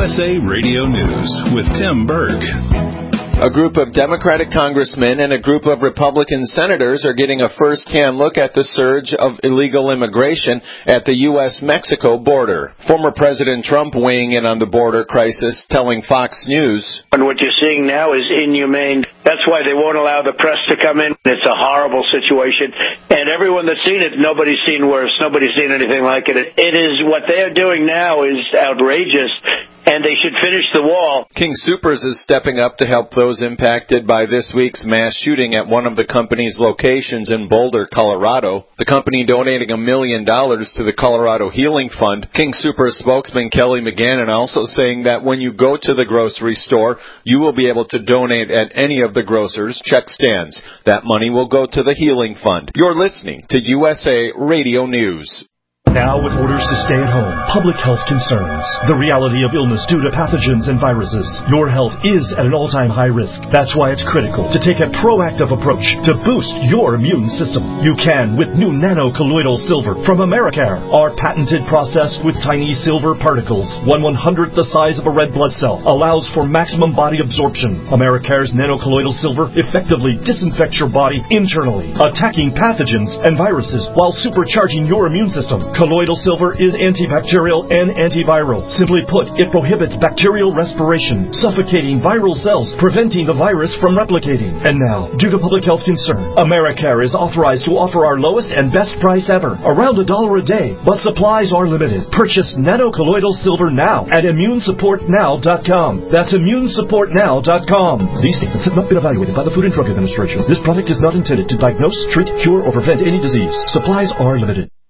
USA Radio News with Tim Berg. A group of Democratic congressmen and a group of Republican senators are getting a first-hand look at the surge of illegal immigration at the U.S.-Mexico border. Former President Trump weighing in on the border crisis, telling Fox News, "And what you're seeing now is inhumane. That's why they won't allow the press to come in. It's a horrible situation. And everyone that's seen it, nobody's seen worse. Nobody's seen anything like it. It is what they are doing now is outrageous. And they should finish the wall." King Soopers is stepping up to help those impacted by this week's mass shooting at one of the company's locations in Boulder, Colorado. The company donating $1 million to the Colorado Healing Fund. King Soopers spokesman Kelly McGannon also saying that when you go to the grocery store, you will be able to donate at any of the grocers' check stands. That money will go to the Healing Fund. You're listening to USA Radio News. Now, with orders to stay at home, public health concerns, the reality of illness due to pathogens and viruses, your health is at an all-time high risk. That's why it's critical to take a proactive approach to boost your immune system. You can with new nano-colloidal silver from Americare. Our patented process with tiny silver particles, 1/100th the size of a red blood cell, allows for maximum body absorption. Americare's nano-colloidal silver effectively disinfects your body internally, attacking pathogens and viruses while supercharging your immune system. Colloidal silver is antibacterial and antiviral. Simply put, it prohibits bacterial respiration, suffocating viral cells, preventing the virus from replicating. And now, due to public health concern, Americare is authorized to offer our lowest and best price ever, around $1 a day, but supplies are limited. Purchase nano-colloidal silver now at ImmuneSupportNow.com. That's ImmuneSupportNow.com. These statements have not been evaluated by the Food and Drug Administration. This product is not intended to diagnose, treat, cure, or prevent any disease. Supplies are limited.